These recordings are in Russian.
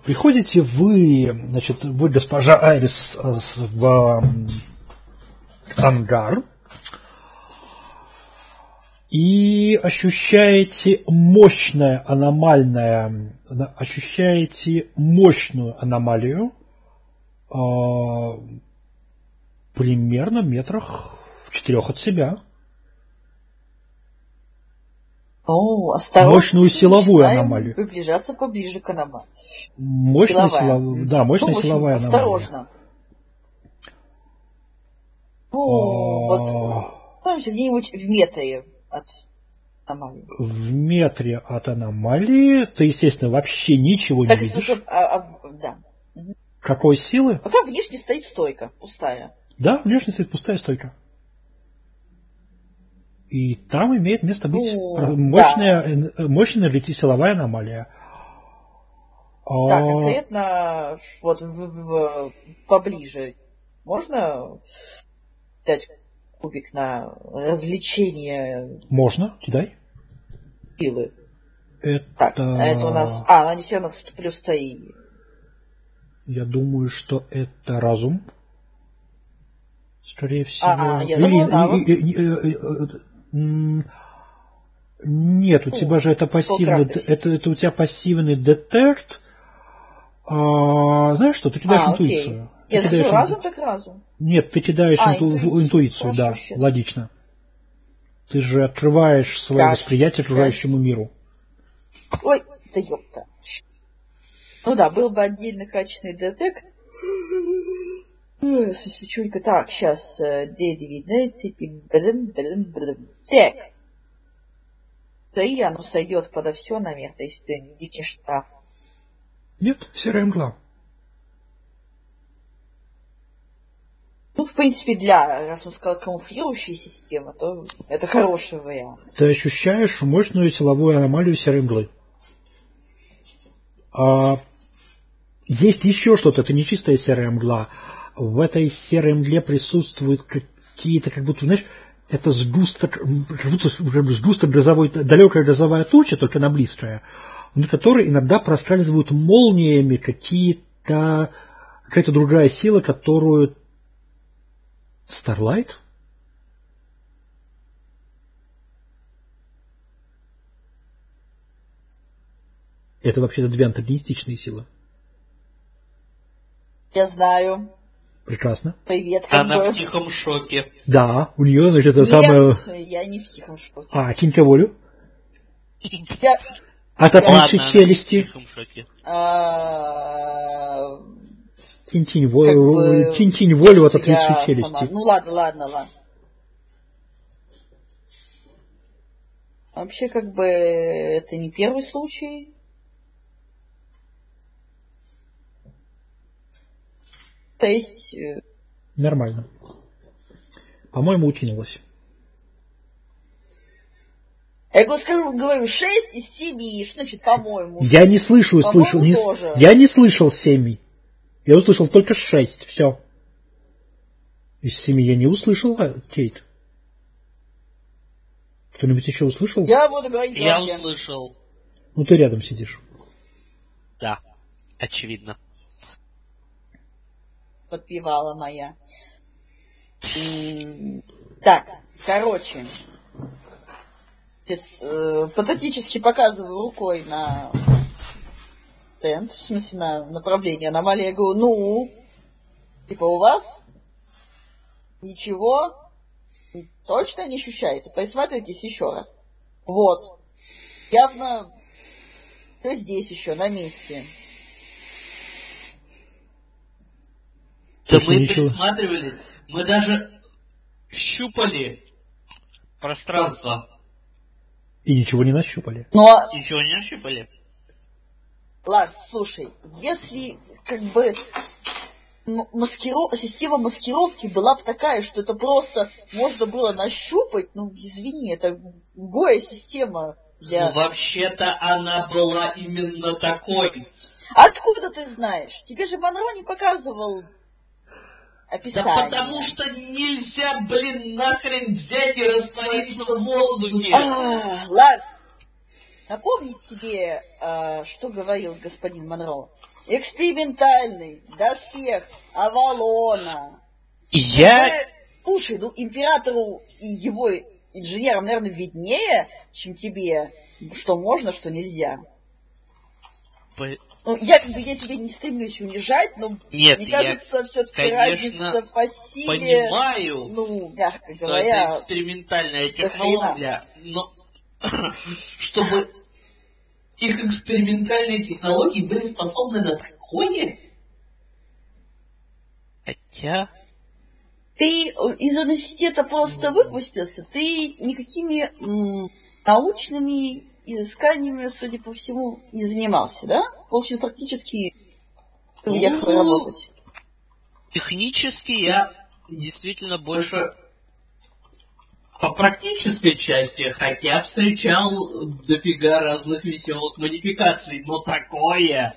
Приходите вы, значит, вы, госпожа Айрис, в ангар и ощущаете мощную аномалию примерно метрах в 4 от себя. Осторожно. Мощную силовую аномалию. Приближаться поближе к аномалии. Мощная силовая осторожно. аномалия. Где-нибудь в метре от аномалии. В метре от аномалии ты, естественно, вообще ничего не видишь. Да. Какой силы? Пока внешне стоит стойка, пустая. Да, внешне стоит пустая стойка. И там имеет место быть мощная силовая аномалия. Да, конкретно вот поближе. Можно дать кубик на развлечение? Можно, кидай. Силы. Это у нас... она все у нас плюс 3. Я думаю, что это разум. Скорее всего. Я думаю, навык. Нет, у тебя же это пассивный, это у тебя пассивный детект. Знаешь что, ты кидаешь интуицию. Нет, это разум, так разум. Нет, ты кидаешь интуицию, да, сейчас. Логично. Ты же открываешь свое восприятие окружающему миру. Ой, да ёпта. Ну да, был бы отдельно качественный детект. Сучулька, так, сейчас. Так. Да и оно сойдет подо все, наверное, если ты не дикий штраф. Нет, серая мгла. Ну, в принципе, раз он сказал камуфлирующая система, то это хороший вариант. Ты ощущаешь мощную силовую аномалию серой мглы. Есть еще что-то, это не чистая серая мгла. В этой серой мгле присутствуют какие-то, как будто, знаешь, это сгусток грозовой, далекая грозовая туча, только она близкая, на которой иногда проскальзывают молниями какая-то другая сила, которую... Starlight? Это вообще-то 2 антагонистичные силы. Я знаю. Прекрасно. Привет, Она в тихом шоке. Да, у нее, значит, это самое... я не в тихом шоке. Кинь-ка волю. От отвисшей челюсти. Кинь волю от отвисшей челюсти. Ну ладно. Вообще, это не первый случай. То есть... Нормально. По-моему, утянулось. Я говорю, 6 из 7, что значит, по-моему? Я не слышу. Я не слышал 7. Я услышал только 6. Все. Из 7 я не услышал, Кейт. Кто-нибудь еще услышал? Я буду говорить. Я услышал. Ну, ты рядом сидишь. Да, очевидно. Подпевала моя. Так, короче. Патетически показываю рукой на тент, в смысле на направление аномалии. Я говорю, типа у вас ничего точно не ощущаете. Присматривайтесь еще раз. Вот. Явно ты здесь еще, на месте. Да мы присматривались, мы даже щупали пространство. И ничего не нащупали. Ничего не нащупали? Ларс, слушай, если система маскировки была бы такая, что это просто можно было нащупать, извини, это гоя система для... вообще-то она была именно такой. Откуда ты знаешь? Тебе же Монро не показывал описание. Да потому что нельзя, нахрен взять и раствориться в воздухе. Ларс, напомнить тебе, что говорил господин Монро. Экспериментальный доспех Авалона. Слушай, императору и его инженерам, наверное, виднее, чем тебе, что можно, что нельзя. Я тебе не стремлюсь унижать, но нет, мне кажется, все-таки разница по силе, понимаю, мягко что говоря, это экспериментальная технология, но чтобы их экспериментальные технологии были способны на такое? Хотя... Ты из университета просто выпустился, ты никакими научными изысканиями, судя по всему, не занимался, да? Получил практически уехал работать. Технически я действительно больше по практической части, хотя встречал дофига разных веселых модификаций, но такое,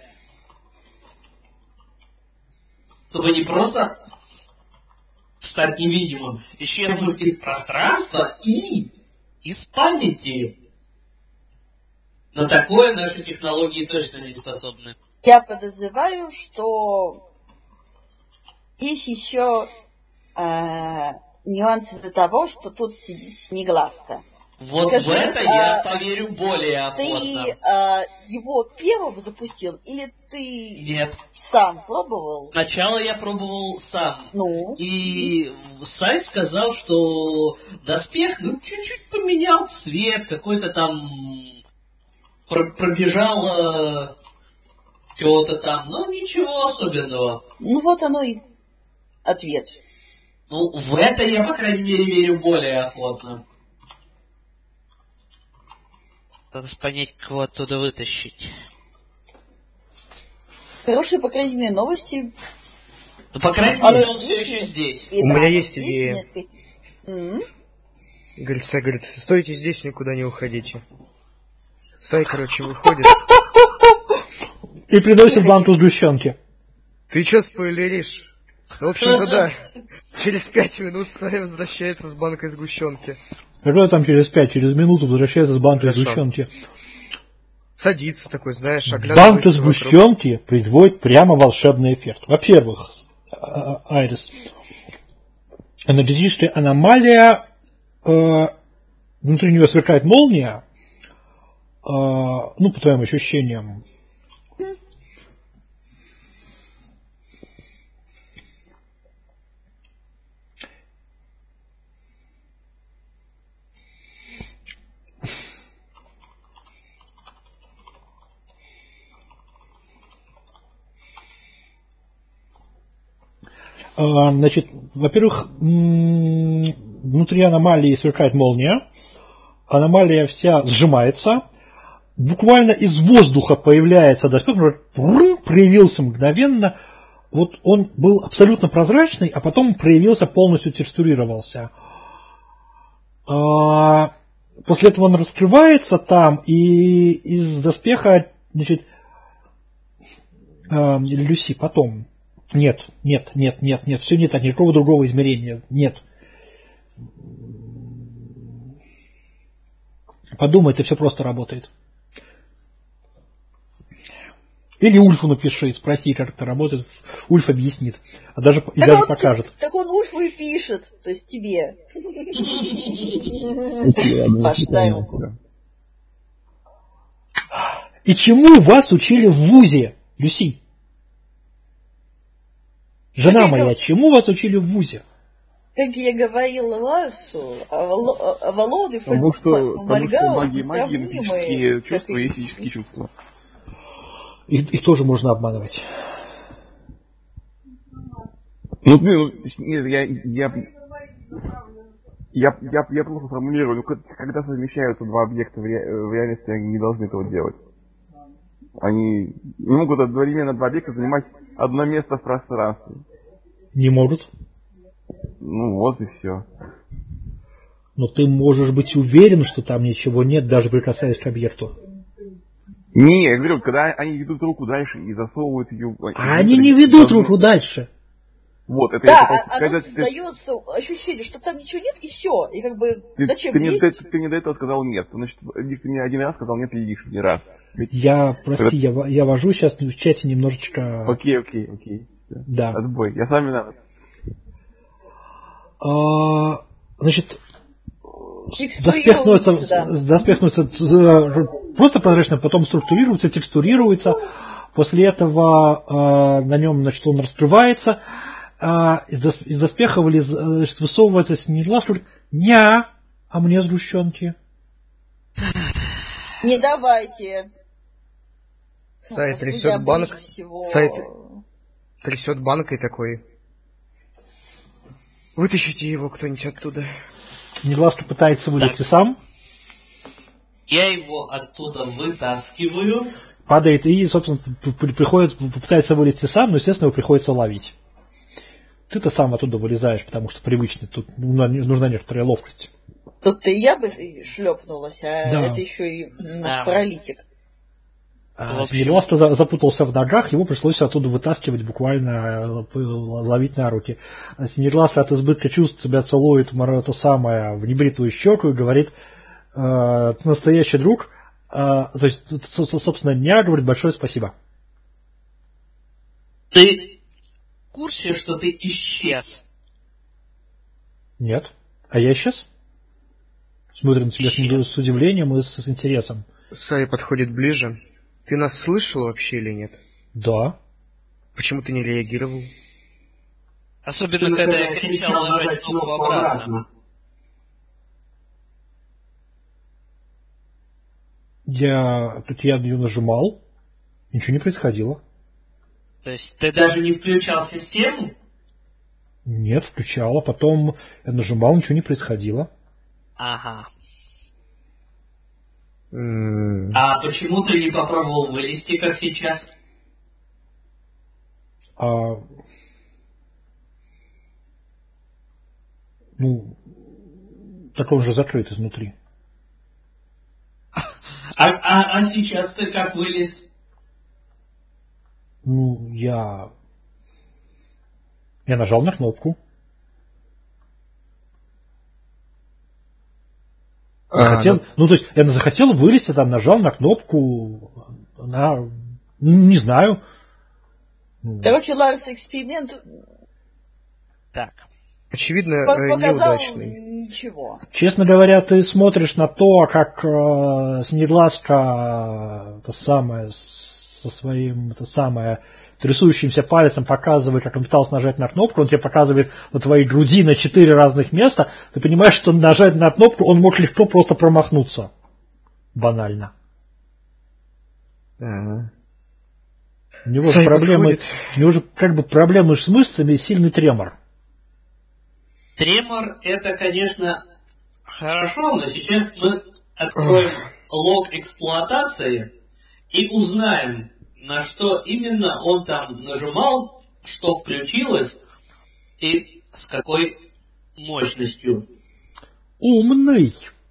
чтобы не просто стать невидимым, исчезнуть из пространства и из памяти. На такое наши технологии точно не способны. Я подозреваю, что есть еще нюансы из-за того, что тут сидит Снегласка. Вот скажи, в это я поверю более охотно. Ты его первым запустил или ты Нет. Сам пробовал? Сначала я пробовал сам. Ну? И Сай сказал, что доспех чуть-чуть поменял цвет, какой-то там пробежало чего-то там, но ничего особенного. Ну вот оно и ответ. Ну, в это я, по крайней мере, верю более охотно. Надо понять, кого оттуда вытащить. Хорошие, по крайней мере, новости. Ну, по крайней мере, он все еще здесь. У меня есть идея. Сай говорит, стойте здесь, никуда не уходите. Сай, короче, выходит. И приносит банку сгущенки. Ты чё спойлеришь? В общем-то, да. Через 5 минут Сай возвращается с банкой сгущенки. Какое там через 5? Через минуту возвращается с банкой сгущенки. Садится такой, знаешь, оглядывается. Банка сгущенки производит прямо волшебный эффект. Во-первых, Айрис, энергетическая аномалия, внутри нее сверкает молния, ну, по твоим ощущениям. Значит, во-первых, внутри аномалии сверкает молния, аномалия вся сжимается, буквально из воздуха появляется доспех, проявился мгновенно, вот он был абсолютно прозрачный, а потом проявился, полностью текстурировался. После этого он раскрывается там, и из доспеха, значит, Люси потом. Нет, все не так, никакого другого измерения, нет. Подумай, это все просто работает. Или Ульфу напиши, спроси, как это работает, Ульф объяснит, даже покажет. Так он Ульфу и пишет, то есть тебе. И чему вас учили в ВУЗе, Люси? Жена моя, чему вас учили в ВУЗе? Как я говорила Ларсу, Авалоны, потому что магия физические чувства и физические чувства. Их тоже можно обманывать. Нет, я плохо формулирую. Когда совмещаются два объекта в реальности, они не должны этого делать. Они не могут одновременно два объекта занимать одно место в пространстве. Не могут. Ну вот и все. Но ты можешь быть уверен, что там ничего нет, даже прикасаясь к объекту. Не, я говорю, когда они ведут руку дальше и засовывают ее... А они не ведут руку дальше. Вот, это Да, я оно когда создается ощущение, что там ничего нет, и все. И как бы ты зачем мне есть? ты мне до этого сказал нет. Значит, ты мне один раз сказал нет и лишний раз. Прости, я вожу сейчас в чате немножечко... Окей. Всё. Да. Отбой. Я сам виноват. Значит, Текстурируется, да. доспех становится просто прозрачным, потом структурируется, текстурируется. После этого на нем, значит, он раскрывается. Из доспеха высовывается Снеглав, что говорит: «Ня, а мне сгущенки». Не давайте. Сайт Господи, трясет банк. ближе всего. Сайт трясет банкой такой. Вытащите его кто-нибудь оттуда. Негласка пытается вылезти сам, Я его оттуда вытаскиваю. падает и, собственно, пытается вылезти сам, но, естественно, его приходится ловить. Ты-то сам оттуда вылезаешь, потому что привычный. Тут нужна некоторая ловкость. Тут-то и я бы шлепнулась, а Да. это еще и наш Да. паралитик. Негласка запутался в ногах, его пришлось оттуда вытаскивать, буквально ловить на руки. Негласка от избытка чувств себя целует это самое в небритую щеку и говорит: настоящий друг, то есть, собственно, Ня говорит большое спасибо. Ты в курсе, что ты исчез? Нет. А я исчез? Смотрим на тебя Исчез. с удивлением и с интересом. Сай подходит ближе. Ты нас слышал вообще или нет? Да. Почему ты не реагировал? Особенно, когда я кричал нажать кнопку обратно. Я ее нажимал, ничего не происходило. То есть ты даже не включал систему? Нет, включала, потом я нажимал, ничего не происходило. Ага. М. А почему ты не попробовал вылезти, как сейчас? Так он же закрыт изнутри. А сейчас ты как вылез? Я нажал на кнопку. То есть я захотел вылезти, там нажал на кнопку, не знаю. Короче, Ларс эксперимент Так. Очевидно, показал неудачный. ничего. Честно говоря, ты смотришь на то, как Снегласка со своим трясущимся пальцем показывает, как он пытался нажать на кнопку, он тебе показывает на твоей груди на 4 разных места, ты понимаешь, что нажать на кнопку он мог легко просто промахнуться. Банально. Ага. У него же проблемы с мышцами и сильный тремор. Тремор это, конечно, хорошо, но сейчас мы откроем лог эксплуатации и узнаем, на что именно он там нажимал, что включилось и с какой мощностью. Умный!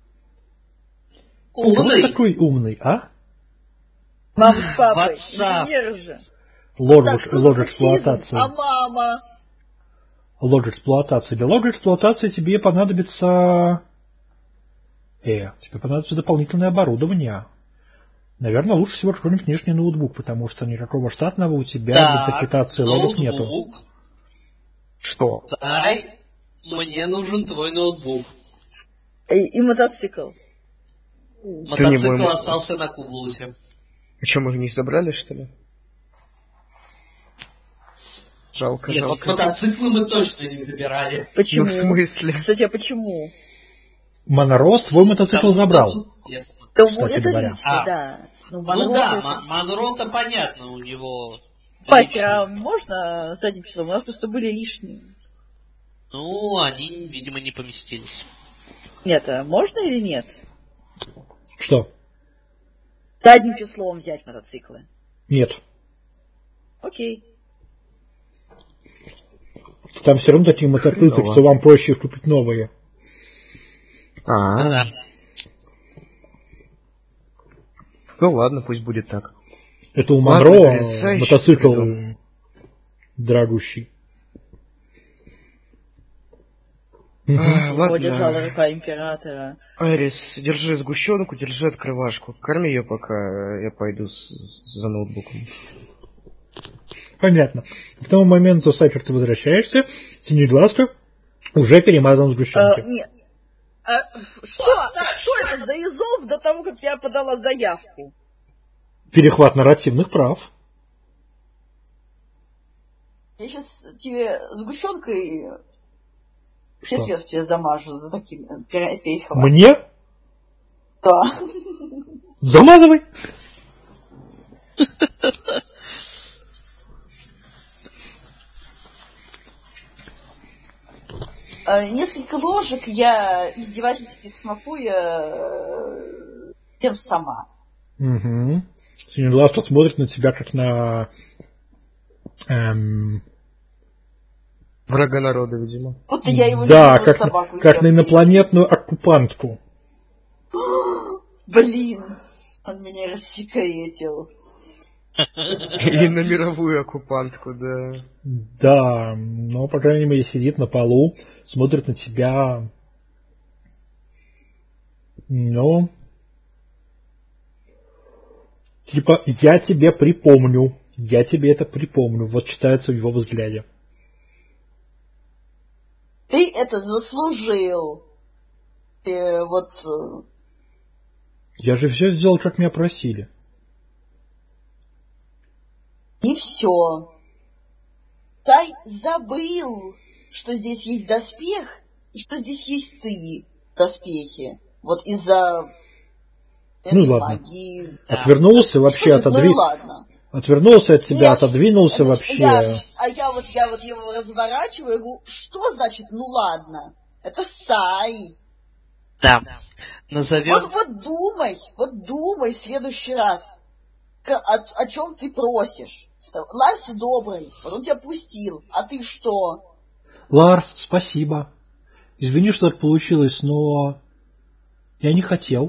Кто Умный. такой умный, а? Мама с папой, WhatsApp. инженеры же. Лог Так, что за эксплуатации. сексизм? А мама? Лог эксплуатации. Для лога эксплуатации тебе понадобится дополнительное оборудование. Наверное, лучше всего какой-нибудь внешний ноутбук, потому что никакого штатного у тебя в интерпретации логов нету. Что? Дай, мне нужен твой ноутбук. И мотоцикл. Мотоцикл остался на Кублусе. А что, мы же не забрали, что ли? Жалко, Нет, жалко. вот мотоциклы мы точно не забирали. Почему? Ну, в смысле? Кстати, а почему? Монро свой мотоцикл забрал. Да, Кстати это говоря. лично, да. Ну Монро да, это- Монро-то понятно, у него... Пастер, лично. а можно задним числом? У нас просто были лишние. Ну, они, видимо, не поместились. Нет, а можно или нет? Что? Задним числом взять мотоциклы. Нет. Окей. Там все равно такие мотоциклы, Хреново. что вам проще их купить новые. Да. Ну ладно, пусть будет так. Это у Ладно, Монро вырезай, мотоцикл придумал. дорогущий. Его держала рука императора. Айрис, держи сгущенку, держи открывашку. Корми ее, пока я пойду за ноутбуком. Понятно. К тому моменту, Сайфер, ты возвращаешься, Синеглазка уже перемазан в сгущенке. Нет. Что это за изов до того, как я подала заявку? Перехват нарративных прав. Я сейчас тебе сгущенкой Что? отверстие замажу за таким перехватом. Мне? Да. Замазывай. Несколько ложек я издевательски смакую тем сама. Угу. Синеглазка смотрит на тебя как на... Врага народа, видимо. Будто я его да, любимую собаку. как на инопланетную оккупантку. Блин, он меня рассекретил. Или на мировую оккупантку, да. Да, но, по крайней мере, сидит на полу, смотрит на тебя. Ну... Типа, я тебе припомню. Я тебе это припомню. Вот читается в его взгляде. Ты это заслужил. Вот... Я же все сделал, как меня просили. И все. Тай забыл, что здесь есть доспех, и что здесь есть ты в доспехе. Вот из-за этой магии. Отвернулся вообще, ладно. Отвернулся от тебя, отодвинулся вообще. Я вот его разворачиваю и говорю, что значит, ну ладно? Это Сай. Да. Назовем... Вот думай в следующий раз, о чем ты просишь. Ларс добрый, вот он тебя пустил, а ты что? Ларс, спасибо. Извини, что так получилось, но я не хотел.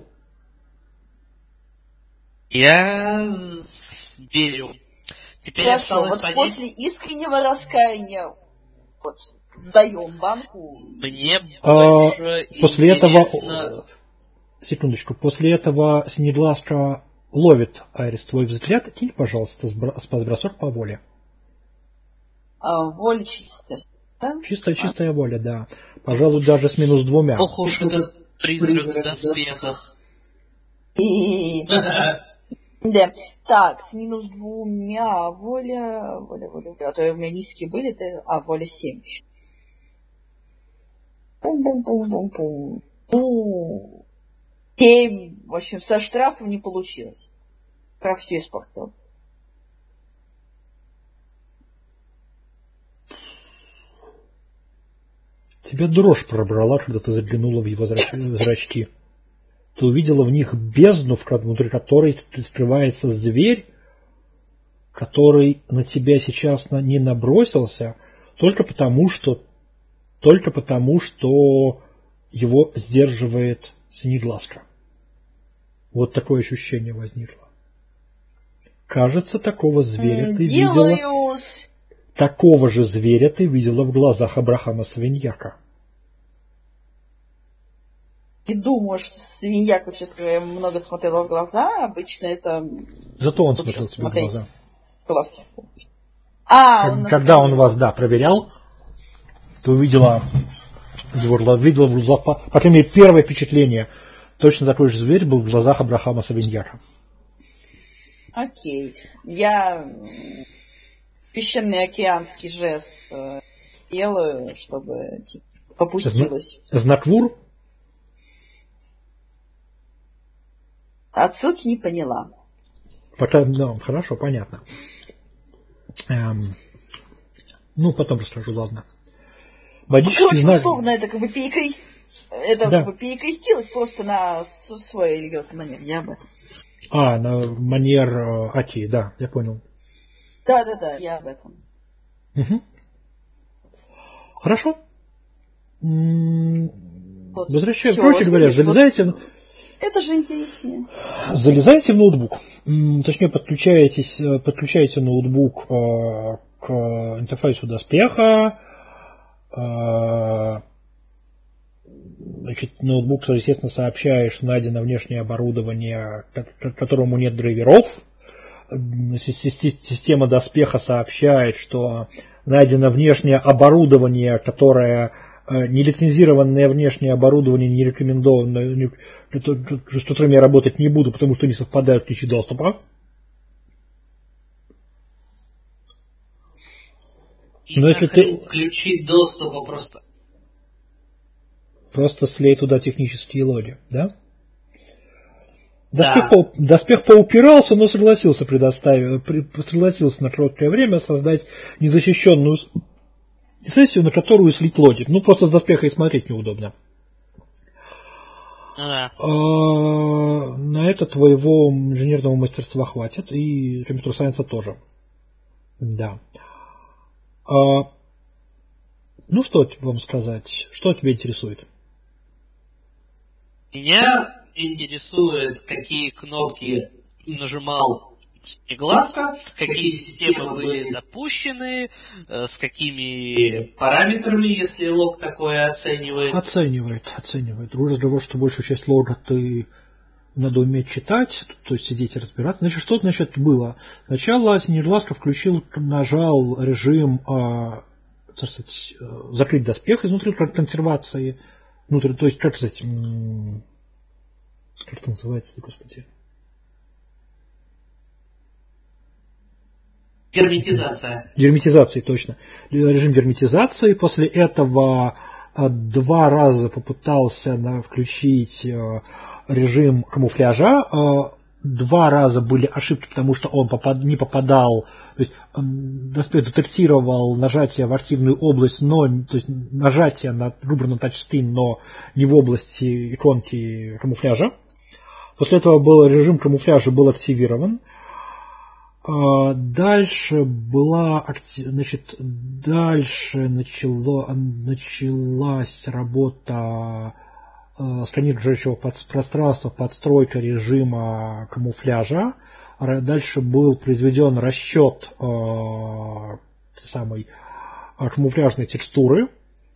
Я верю. Теперь Хорошо, осталось вот понять... после искреннего раскаяния вот, сдаем банку. Мне больше после интересно... этого... Секундочку. После этого Синеглазка ловит, Айрис, твой взгляд. Кинь, пожалуйста, бросок по воле. Воля чистая. Да? Чистая воля, да. Пожалуй, даже с -2. Ох уж этот призрак в доспехах. Да. Так, с -2 воля. А то у меня низкие были, воля 7. Пум-пум-пум-пум-пум. 7. В общем, со штрафом не получилось. Штраф все испортил. Тебя дрожь пробрала, когда ты заглянула в его зрачки. Ты увидела в них бездну, внутри которой скрывается зверь, который на тебя сейчас не набросился, только потому, что его сдерживает Синеглазка. Вот такое ощущение возникло. Кажется, такого зверя ты видела. Такого же зверя ты видела в глазах Абрахама Савиньяка. Не думаю, что Савиньяк вообще много смотрела в глаза. Обычно это... Зато он смотрел тебе в глаза. Глазки. Когда он вас, проверял, ты увидела в глазах, по крайней мере, первое впечатление, точно такой же зверь был в глазах Абрахама Савиньяка. Окей. Я священный океанский жест делаю, чтобы попустилась. Знаквур? Отсылки не поняла. Пока, хорошо, понятно. Потом расскажу, ладно. Магический знак... условно, это как бы перекрестилось просто на свой религиозный манер. Я об этом. На манер Аки, да, я понял. Да, я об этом. Угу. Хорошо. Возвращаюсь. Короче говоря, залезайте... Это же интереснее. Залезайте в ноутбук. Точнее, подключаете ноутбук к интерфейсу доспеха. Значит, ноутбук, естественно, сообщает, что найдено внешнее оборудование, которому нет драйверов. Система доспеха сообщает, что найдено внешнее оборудование, которое нелицензированное внешнее оборудование, не рекомендованное, с которыми я работать не буду, потому что не совпадают ключи доступа. Но если ты ключи доступа просто слей туда технические логи, да? Да. Доспех поупирался, но согласился на короткое время создать незащищенную сессию, на которую слить логи. Ну, просто с доспеха и смотреть неудобно. Да. На это твоего инженерного мастерства хватит, и компьютер-сайенса тоже. Да. Ну, что вам сказать? Что тебя интересует? Меня интересует, какие кнопки нажимал Снеглазка, какие системы были запущены, с какими параметрами, если лог такое оценивает. Оценивает. Другой разговор, что большую часть лога надо уметь читать, то есть сидеть и разбираться. Значит, что было? Сначала Снеглазка нажал режим закрыть доспех изнутри консервации. То есть, как сказать, как это называется, господи? Герметизация, точно. Режим герметизации. После этого 2 раза попытался включить режим камуфляжа. 2 раза были ошибки, потому что он не попадал. То есть доспех детектировал нажатие в активную область, то есть нажатие на выбранный тачскрин, но не в области иконки камуфляжа. После этого режим камуфляжа был активирован. Дальше началась работа сканирующего пространства, подстройка режима камуфляжа. Дальше был произведен расчет камуфляжной текстуры.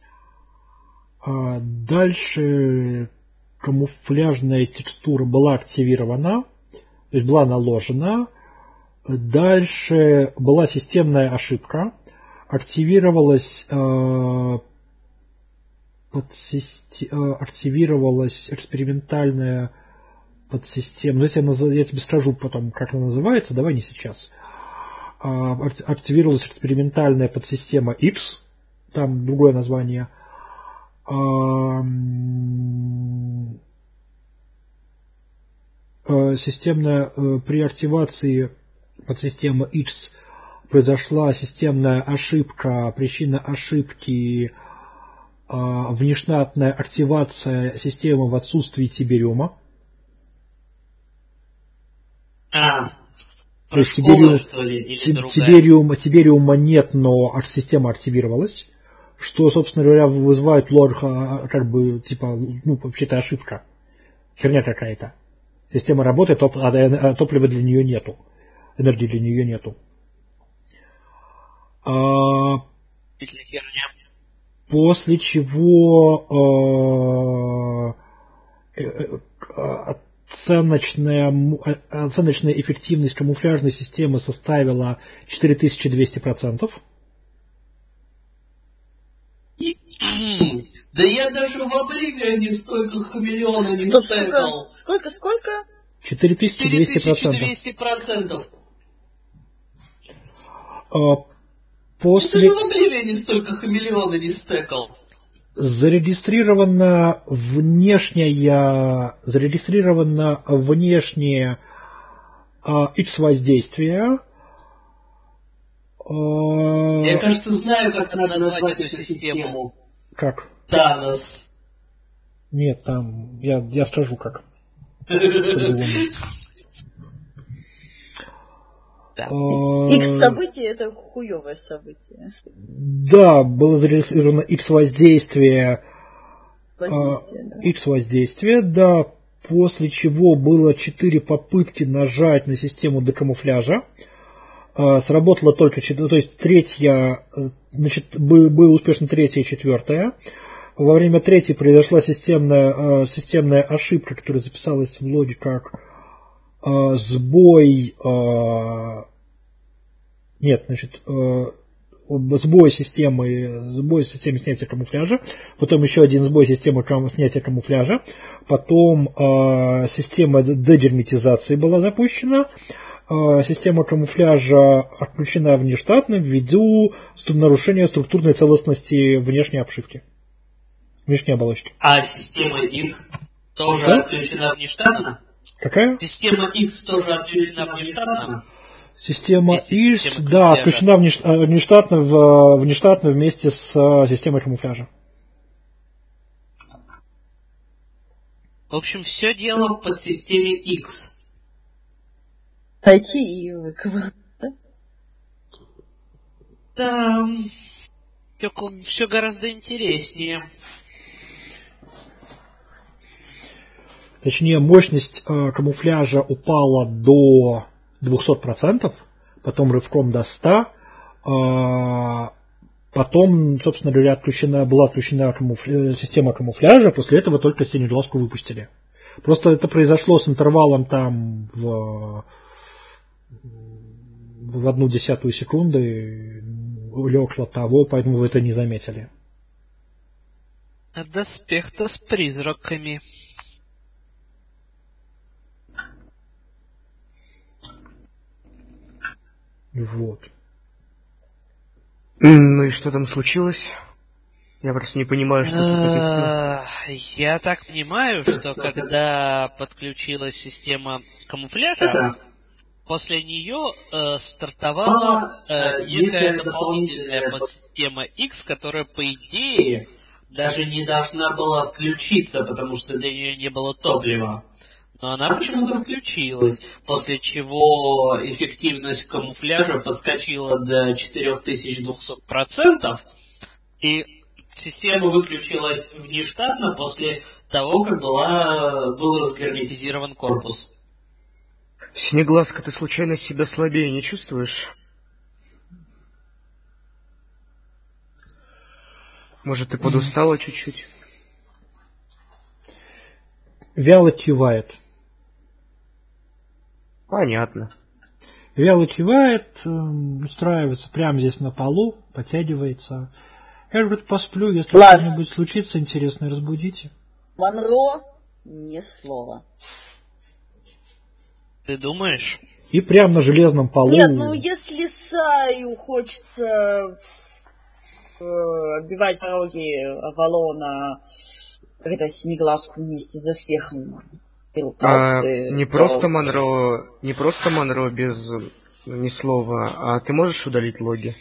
Дальше камуфляжная текстура была активирована, то есть была наложена. Дальше была системная ошибка. Активировалась экспериментальная подсистема. Я тебе скажу потом, как она называется, давай не сейчас. Активировалась экспериментальная подсистема X, там другое название. При активации подсистемы X произошла системная ошибка. Причина ошибки внештатная активация системы в отсутствии Тибериума. То есть Тибериума нет, но система активировалась. Что, собственно говоря, вызывает лог, вообще-то ошибка. Херня какая-то. Система работает, а топлива для нее нету. Энергии для нее нету. После чего оценочная эффективность камуфляжной системы составила 4200%. Да я даже в Обливионе столько хамелеона не стекал. Сколько? 4200%. После... Я даже в Обливионе столько хамелеона не стекал. Зарегистрировано внешнее X-воздействие. Я, кажется, знаю, как надо назвать эту систему. Как? Танос. Нет, там... Я скажу как. X-событие — это хуевое событие. Да, было зарегистрировано X-воздействие. X-воздействие, да. После чего было 4 попытки нажать на систему декамуфляжа. Сработало только 4, то есть третья, значит, было успешно 3-я и 4-я. во время третьей произошла системная ошибка, которая записалась в логе как сбой сбой системы снятия камуфляжа, потом еще один сбой системы снятия камуфляжа, потом система дегерметизации была запущена, система камуфляжа отключена внештатно ввиду нарушения структурной целостности внешней обшивки, внешней оболочки. А система X тоже отключена внештатно? Какая? Система X тоже отключена внештатно? Система X, да, отключена внештатно вместе с системой камуфляжа. В общем, все дело в подсистеме X. Найти и выковырнуть, да? Да, все гораздо интереснее. Точнее, мощность камуфляжа упала до 200%, потом рывком до 100%, потом, собственно говоря, была отключена система камуфляжа, после этого только синеглазку выпустили. Просто это произошло с интервалом там в 0,1 секунды или около того, поэтому вы это не заметили. А доспех-то с призраками. Вот. Ну и что там случилось? Я просто не понимаю, что тут написано. Я так понимаю, что когда подключилась система камуфляжа, после нее стартовала некая дополнительная подсистема X, которая, по идее, даже не должна была включиться, потому что для нее не было топлива. Но она почему-то включилась, после чего эффективность камуфляжа подскочила до 4200%, и система выключилась внештатно после того, как был разгерметизирован корпус. Синеглазка, ты случайно себя слабее не чувствуешь? Может, ты подустала чуть-чуть? Вяло кивает. Понятно. Вяло кивает, устраивается прямо здесь на полу, подтягивается. Я говорю, посплю, если что-нибудь случится интересное, разбудите. Монро, ни слова. Ты думаешь? И прямо на железном полу. Нет, ну если Саю хочется оббивать пороги Авалона, когда Синеглазку вместе за смехом. Не просто Монро без ни слова, а ты можешь удалить логи?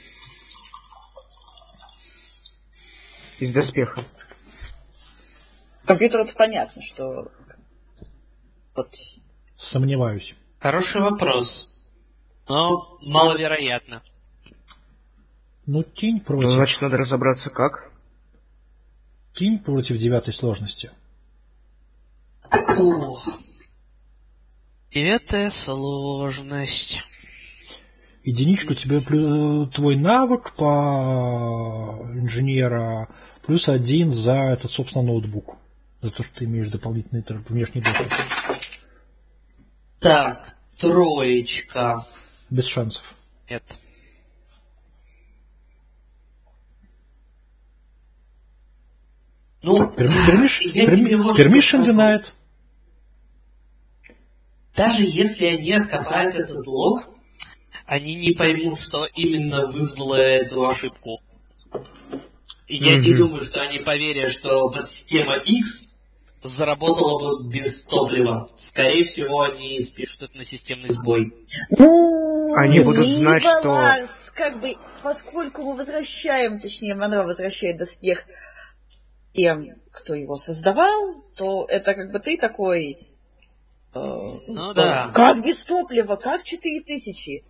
Из доспеха. Компьютеру-то понятно, что... Вот. Сомневаюсь. Хороший вопрос, но маловероятно. Ну, тень против... значит, надо разобраться как. Тень против 9 сложности. Ух. 9 сложность. Единичку тебе твой навык по инженера плюс 1 за этот, собственно, ноутбук. За то, что ты имеешь дополнительный внешний доступ. Так, 3. Без шансов. Нет. Ну, Permission denied. Даже если они откопают этот лог, они не поймут, что именно вызвало эту ошибку. Я не думаю, что они поверят, что подсистема X заработала бы без топлива. Скорее всего, они спишут это на системный сбой. Ну, они будут знать, что... Как бы, поскольку мы возвращаем, точнее, Монро возвращает доспех тем, кто его создавал, то это как бы ты такой... Ну да. Как без топлива? Как 4000%?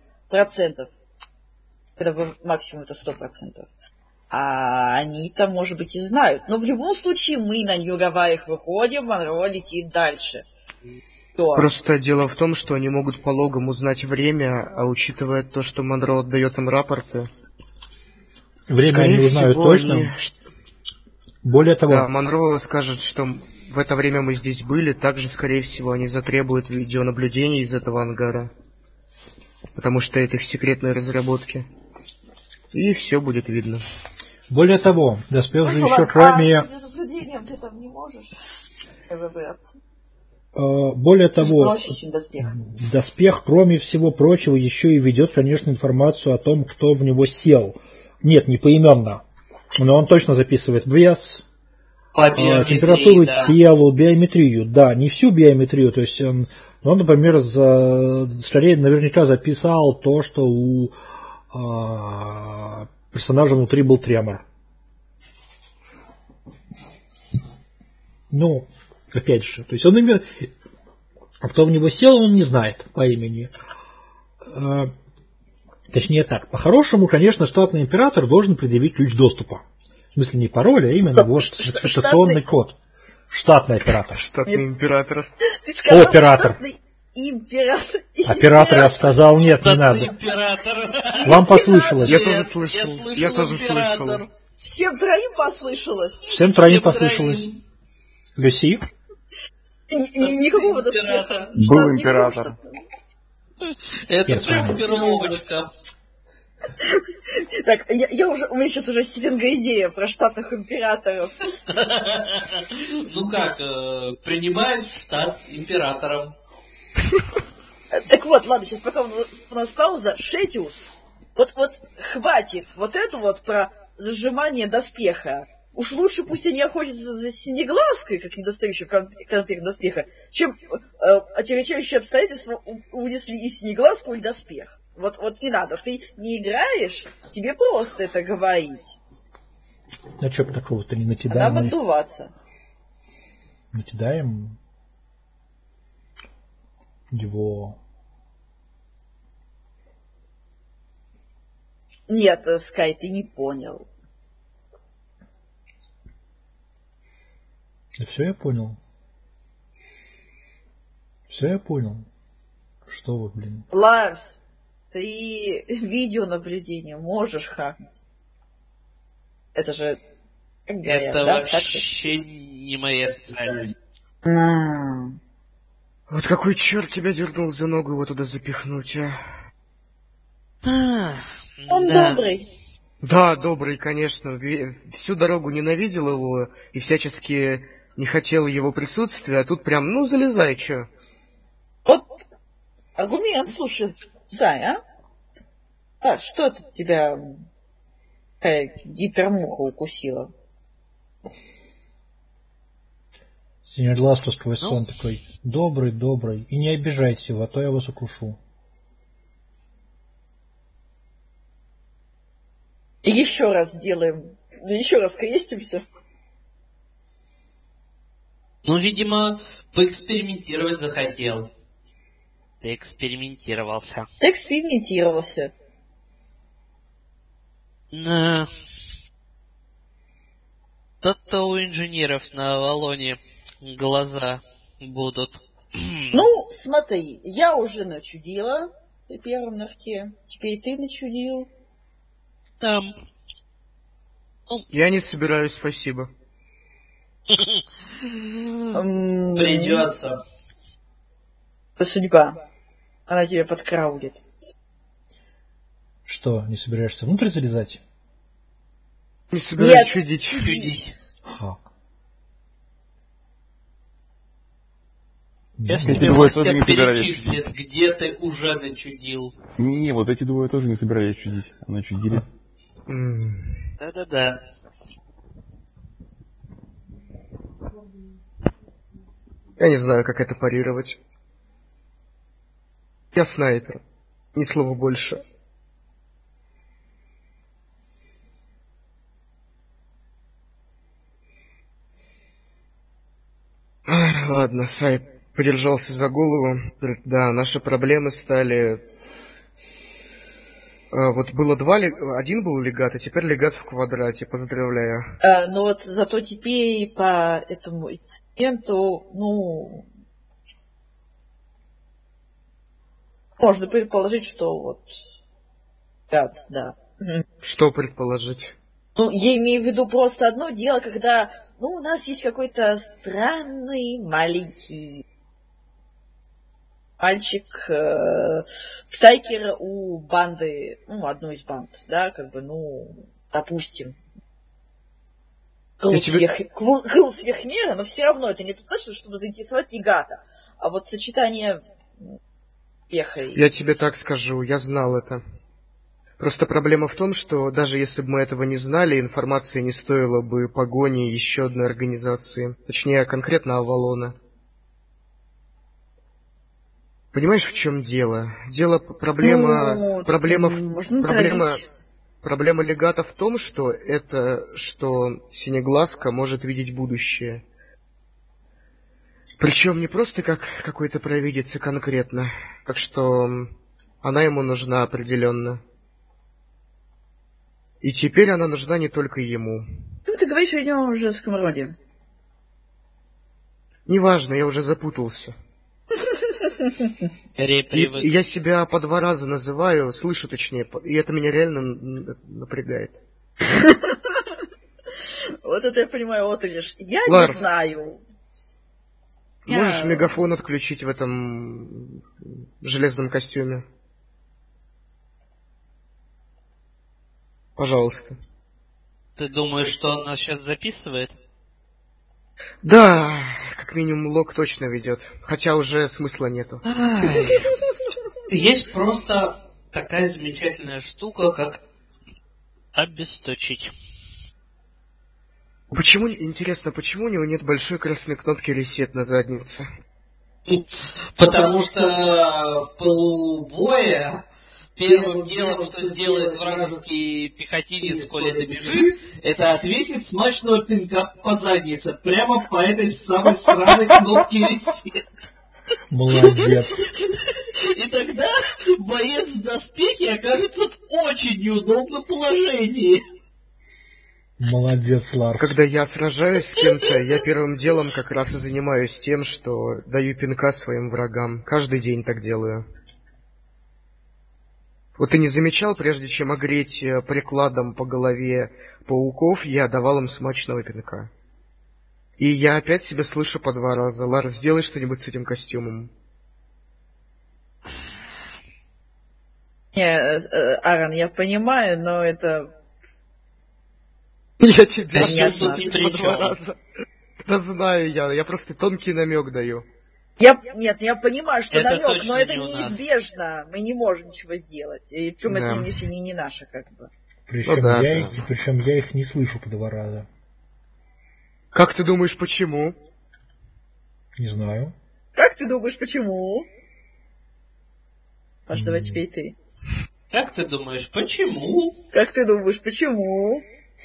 Когда максимум это 100%. А они-то, может быть, и знают. Но в любом случае мы на Нью-Гавайях выходим, Монро летит дальше. Просто дело в том, что они могут по логам узнать время, а учитывая то, что Монро отдает им рапорты... Время они узнают точно. Более того... Да, Монро скажет, что в это время мы здесь были, также, скорее всего, они затребуют видеонаблюдение из этого ангара. Потому что это их секретные разработки. И все будет видно. Более того, доспех же еще ладно, кроме... с наблюдением ты там не можешь разобраться. Более того, проще, чем доспех, кроме всего прочего, еще и ведет, конечно, информацию о том, кто в него сел. Нет, не поименно. Но он точно записывает вес, температуру тела, биометрию. Да, не всю биометрию. То есть он, например, скорее наверняка записал то, что у персонажа внутри был тремор. Ну, опять же, то есть он именно... А кто в него сел, он не знает по имени. Точнее так, по-хорошему, конечно, штатный император должен предъявить ключ доступа. В смысле не пароль, а именно вот сертификационный код. Штатный оператор. Штатный император. Ты сказал оператор. Штатный император. Оператор я сказал, нет, не надо. Император. Вам послышалось. Я тоже слышал. Я тоже слышал. Всем троим послышалось. Всем троим послышалось. Люси? Никакого доспеха. Был император. Это группировочка. Так, у меня сейчас уже стивенга идея про штатных императоров. Ну как, принимает штат императором. Так вот, ладно, сейчас пока у нас пауза. Шетиус, вот хватит вот это вот про зажимание доспеха. Уж лучше пусть они охотятся за синеглазкой, как недостающий конспект доспеха, чем отягчающие обстоятельства унесли и синеглазку, и доспех. Вот не надо, ты не играешь, тебе просто это говорить. А что бы такого-то не А накидаем? нам отдуваться. Накидаем его... Нет, Скай, ты не понял. Да все я понял. Все я понял. Что вы, блин. Ларс, ты видеонаблюдение можешь хакнуть? Это же... Это вообще не моя специальность. Вот какой черт тебя дернул за ногу его туда запихнуть, Он добрый. Да, добрый, конечно. Всю дорогу ненавидел его и всячески не хотел его присутствия, а тут прям, залезай, чё. Вот аргумент, слушай, Зай, а? А, что это тебя гипермуха укусила? Синеглазка сквозь сон такой: добрый, и не обижайтесь его, а то я вас укушу. И еще раз делаем, еще раз крестимся. Видимо, поэкспериментировать захотел. Ты экспериментировался. То-то у инженеров на Авалоне глаза будут. Смотри, я уже начудила при первом нырке. Теперь ты начудил. Там. Я не собираюсь, спасибо. Придется. Судьба. Она тебя подкраулит. Что, не собираешься внутрь залезать? Не собираюсь чудить. Если эти двое тоже не собирались чудить. Где ты уже начудил? Не, вот эти двое тоже не собирались чудить, а начудили. Да-да-да. Я не знаю, как это парировать. Я снайпер. Ни слова больше. Ладно, Сай подержался за голову. Да, наши проблемы стали... Вот было один был легат, а теперь легат в квадрате. Поздравляю. Зато теперь по этому инциденту, можно предположить, что да. Что предположить? Ну, я имею в виду просто одно дело, когда, у нас есть какой-то странный маленький мальчик, псайкер у банды, одной из банд, да, допустим, крут сверх меры, но все равно это не достаточно, чтобы заинтересовать Егата. А вот сочетание успеха... Я тебе так скажу, я знал это. Просто проблема в том, что даже если бы мы этого не знали, информация не стоила бы погони еще одной организации. Точнее, конкретно Авалона. Понимаешь, в чем дело? Проблема легата в том, что Синеглазка может видеть будущее. Причем не просто как какой-то провидец, а конкретно. Так что она ему нужна определенно. И теперь она нужна не только ему. Ты говоришь о нем в женском роде. Неважно, я уже запутался. И я себя по 2 раза называю, слышу точнее, и это меня реально напрягает. Вот это я понимаю, вот лишь. Я Ларс, не знаю. Можешь мегафон отключить в этом железном костюме? Пожалуйста. Ты думаешь, что он нас сейчас записывает? Да, как минимум лог точно ведет. Хотя уже смысла нету. Есть просто такая замечательная штука, как обесточить. Интересно, почему у него нет большой красной кнопки ресет на заднице? Потому что в полубоя первым делом, что сделает вражеский пехотинец, коли добежит, это отвесит смачного пинка по заднице, прямо по этой самой сраной кнопке ресет. Молодец. И тогда боец в доспехе окажется в очень неудобном положении. Молодец, Ларс. Когда я сражаюсь с кем-то, я первым делом как раз и занимаюсь тем, что даю пинка своим врагам. Каждый день так делаю. Вот ты не замечал, прежде чем огреть прикладом по голове пауков, я давал им смачного пинка. И я опять себя слышу по 2 раза. Ларс, сделай что-нибудь с этим костюмом. Аарон, я понимаю, но это... Я тебя слышу по 2 раза. Да знаю я просто тонкий намек даю. Я понимаю, что это намек, но это не неизбежно. Мы не можем ничего сделать. И причем это миссия не наша, как бы. Причем я их не слышу по 2 раза. Как ты думаешь, почему? Не знаю. Как ты думаешь, почему? Паш, давай теперь ты. Как ты думаешь, почему? Как ты думаешь, почему?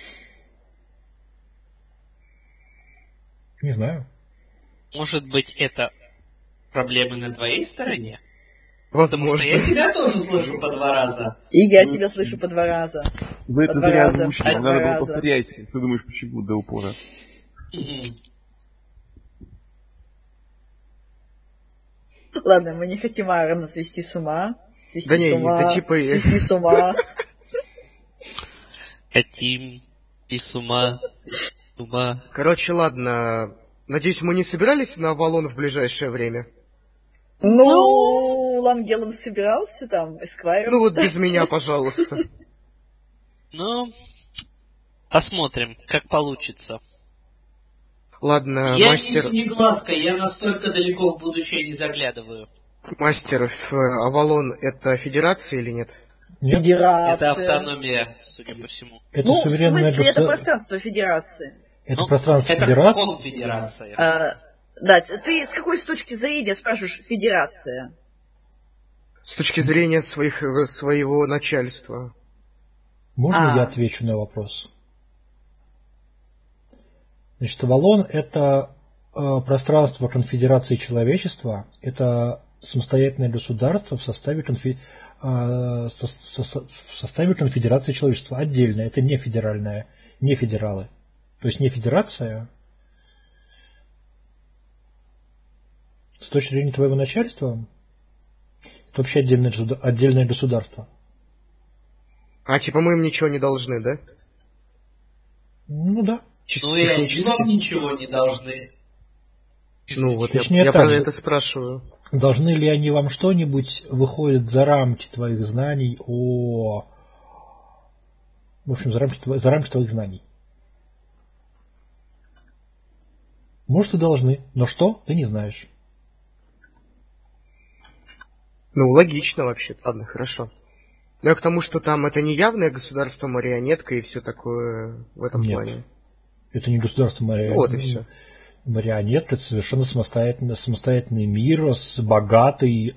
Не знаю. Может быть, это проблемы на твоей стороне? Возможно. Я тебя тоже слышу по 2 раза. И я тебя слышу по 2 раза. Вы это зря озвучили, надо было повторять. Ты думаешь, почему до упора? Ладно, мы не хотим Аарона свести с ума. Свести с ума. Хотим и с ума. Короче, ладно. Надеюсь, мы не собирались на Авалон в ближайшее время? Лангелан собирался там, Эсквайром. Ну вот без меня, пожалуйста. Ну, посмотрим, как получится. Ладно, я мастер... Я не Синеглазка, я настолько далеко в будущее не заглядываю. Мастер, Авалон это федерация или нет? Нет. Федерация. Это автономия, судя по всему. Это в смысле, это пространство федерации. Это пространство это федерации? конфедерация. Да, ты с какой точки зрения спрашиваешь федерация? С точки зрения своего начальства. Можно я отвечу на вопрос? Значит, Авалон — это пространство конфедерации человечества, это самостоятельное государство в составе конфедерации человечества, отдельное, это не федеральное, не федералы. То есть не федерация. С точки зрения твоего начальства, это вообще отдельное государство. Типа мы им ничего не должны, да? Ну да. Чисто Ну и они технически. вам ничего не должны. Ну вот Точнее, я так про же. это спрашиваю. Должны ли они вам что-нибудь, выходит за рамки твоих знаний в общем, за рамки твоих знаний? Может, и должны, но что, ты не знаешь. Ну, логично вообще. Ладно, хорошо. Но я к тому, что там это не явное государство, марионетка и все такое в этом Нет. плане. Это не государство Ну вот и все. марионетка, это совершенно самостоятельный мир с богатой,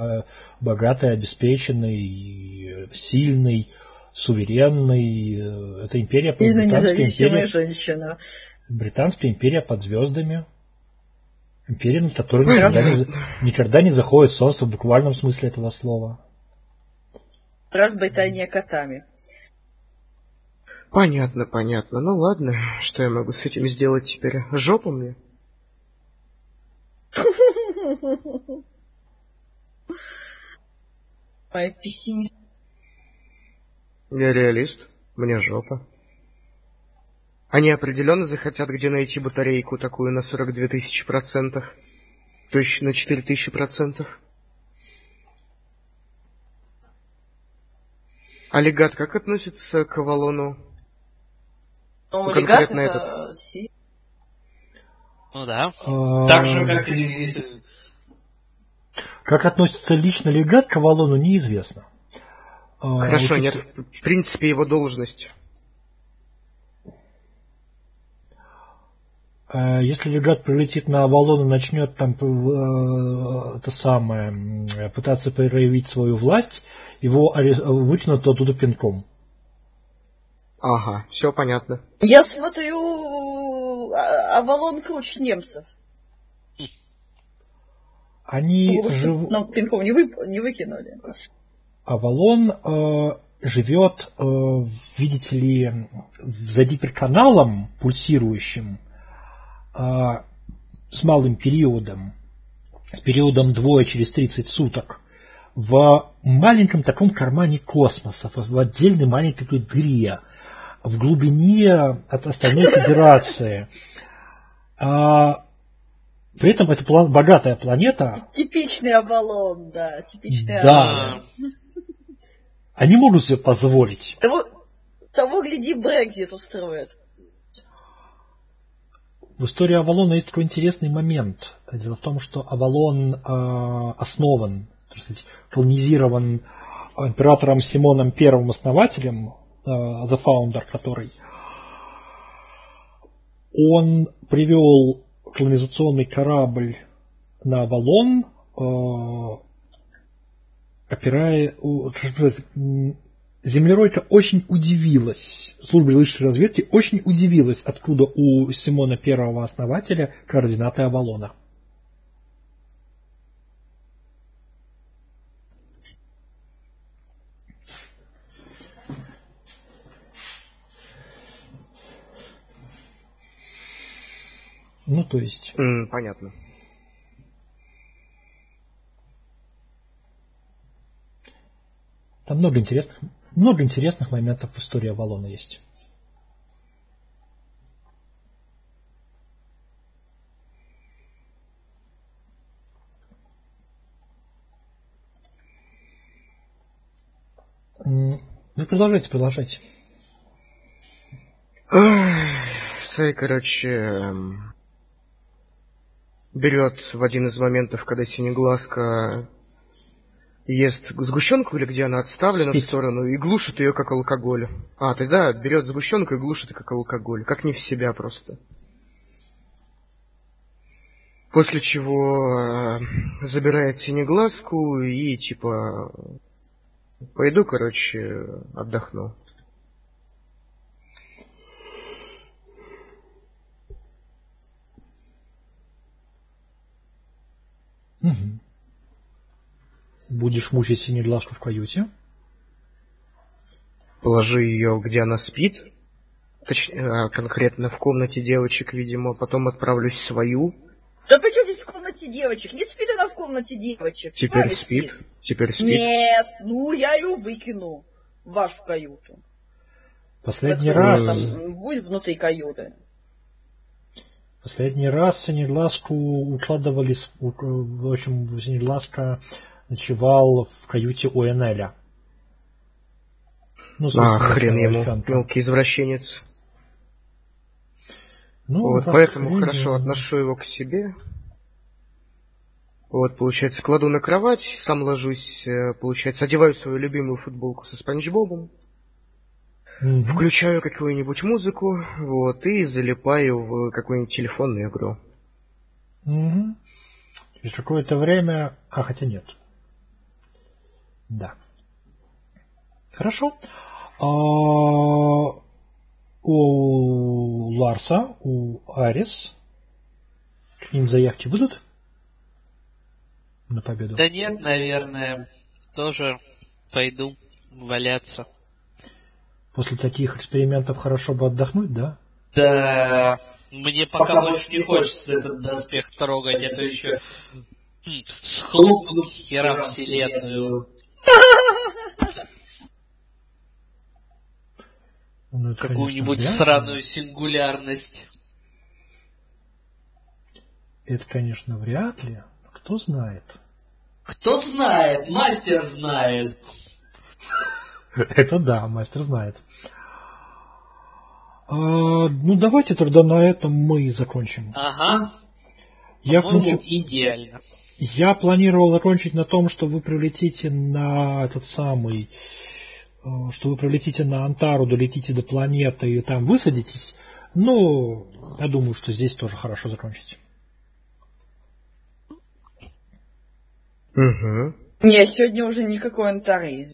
обеспеченной, сильной, суверенной. Это империя, Сильно британская независимая империя, женщина. британская империя под звездами. Империя, над которой Понятно. никогда не заходит солнце в буквальном смысле этого слова. Раз Британия котами. Понятно. Ну ладно, что я могу с этим сделать теперь? Жопу мне? Моя пессимист. Я реалист. Мне жопа. Они определенно захотят где найти батарейку такую на 42 тысячи %. То есть на 4000 %. А легат как относится к Авалону? Ну, Ну, легат конкретно это... Ну да. Так же, как и... Как относится лично легат к Авалону, неизвестно. Хорошо, нет, в принципе, его должность. Если легат прилетит на Авалон и начнет там пытаться проявить свою власть, его выкинут оттуда пинком. Ага, все понятно. Я смотрю, Авалон круче немцев. Они Нам пинком не выкинули. Авалон живет, видите ли, за гиперканалом пульсирующим, с малым периодом, с периодом двое через 30 суток, в маленьком таком кармане космоса, в отдельной маленькой такой дыре, в глубине от остальной Федерации. При этом это богатая планета. Типичный Авалон, да. Типичный Авалон. Они могут себе позволить. Того гляди, Брексит устроят. В истории Авалона есть такой интересный момент. Дело в том, что Авалон основан, так сказать, колонизирован императором Симоном I, основателем, The Founder, который он привел колонизационный корабль на Авалон, Землеройка очень удивилась, служба личной разведки очень удивилась, откуда у Симона I основателя координаты Авалона. Ну, то есть... Понятно. Там много интересных моментов в истории Авалона есть. Ну, продолжайте. Сай, короче, берет в один из моментов, когда Синеглазка ест сгущенку, или где она отставлена в сторону, и глушит ее как алкоголь. Тогда берет сгущенку и глушит как алкоголь, как не в себя просто. После чего забирает Синеглазку и типа пойду, короче, отдохну. Угу. Будешь мучить Синеглазку в каюте? Положи ее, где она спит. Точнее, конкретно в комнате девочек, видимо. Потом отправлюсь в свою. Да при чем здесь в комнате девочек? Не спит она в комнате девочек. Теперь спит? Теперь спит? Нет, я ее выкину в вашу каюту. Последний Вот, раз... там, будет внутри каюты. Последний раз Синеглазку укладывали... В общем, Синеглазка ночевал в каюте у Энеля. Ну, Хрен ему, эльфенка. мелкий извращенец. Ну, Вот, поэтому хорошо отношу его к себе. Вот, получается, кладу на кровать, сам ложусь, получается, одеваю свою любимую футболку со Спанч Бобом, включаю какую-нибудь музыку, вот, и залипаю в какую-нибудь телефонную игру. Через какое-то время... хотя нет. Да. Хорошо. У Ларса, у Арис к ним заявки будут на победу? Да нет, наверное. Тоже пойду валяться. После таких экспериментов хорошо бы отдохнуть, да? Да. Мне пока больше не хочется этот доспех трогать, а то еще схлопну хера вселенную. Ну, Какую-нибудь сраную сингулярность. Это, конечно, вряд ли. Кто знает? Кто знает? Мастер знает. Это да, мастер знает. Ну, давайте тогда на этом мы и закончим. Ага. По-моему, идеально. Я планировал закончить на том, что вы прилетите на этот самый... Что вы прилетите на Антару, долетите до планеты и там высадитесь. Но я думаю, что здесь тоже хорошо закончить. Угу. Не, сегодня уже никакой Антары.